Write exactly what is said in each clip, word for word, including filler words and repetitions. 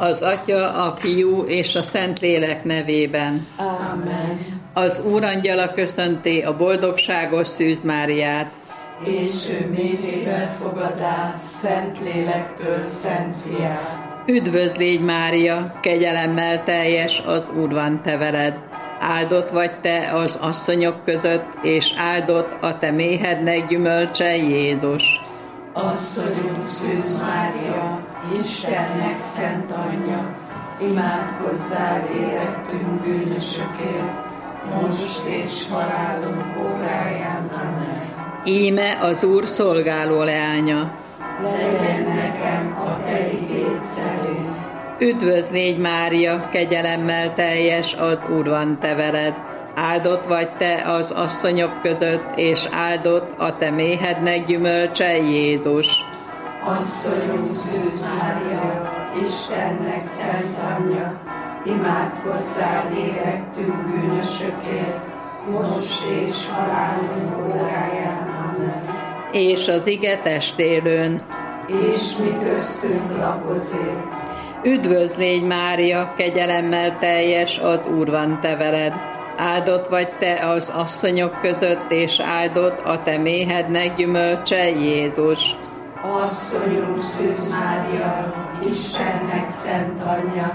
Az Atya, a Fiú és a Szentlélek nevében. Amen. Az Úrangyala köszönti a boldogságos Szűz Máriát. És ő méhébe fogadá Szentlélektől Szent Fiát. Üdvözl légy, Mária, kegyelemmel teljes, az Úr van te veled. Áldott vagy te az asszonyok között, és áldott a te méhednek gyümölcse, Jézus. Asszonyunk Szűz Mária, Istennek szent anyja, imádkozzál érettünk bűnösökért, most és halálunk óráján. Amen. Íme az Úr szolgáló leánya. Legyen nekem a te igéd szerint. Üdvözl légy, Mária, kegyelemmel teljes, az Úr van te veled. Áldott vagy te az asszonyok között, és áldott a te méhednek gyümölcse, Jézus. Asszonyunk Szűz Mária, Istennek szent anyja, imádkozzál érettünk bűnösökért, most és halálunk óráján. Amen. És az ige testélőn. És mi köztünk lakozik. Üdvözl légy, Mária, kegyelemmel teljes, az Úr van te veled. Áldott vagy te az asszonyok között, és áldott a te méhednek gyümölcse, Jézus. Asszonyunk Szűz Mária, Istennek szent anyja,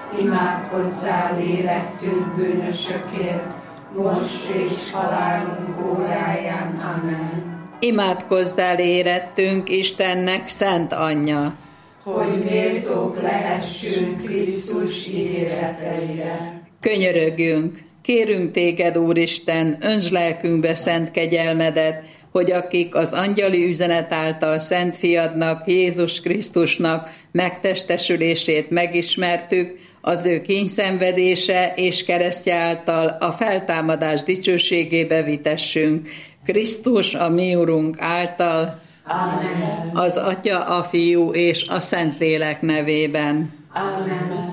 imádkozzál érettünk bűnösökért, most és halálunk óráján. Amen. Imádkozzál érettünk Istennek szent anyja, hogy méltók lehessünk Krisztus ígéreteire. Könyörögjünk, kérünk téged, Úristen, öntsd lelkünkbe szent kegyelmedet, hogy akik az angyali üzenet által Szent Fiadnak, Jézus Krisztusnak megtestesülését megismertük, az ő kínszenvedése és keresztje által a feltámadás dicsőségébe vitessünk. Krisztus, a mi Urunk által, Amen. Az Atya, a Fiú és a Szentlélek nevében. Amen.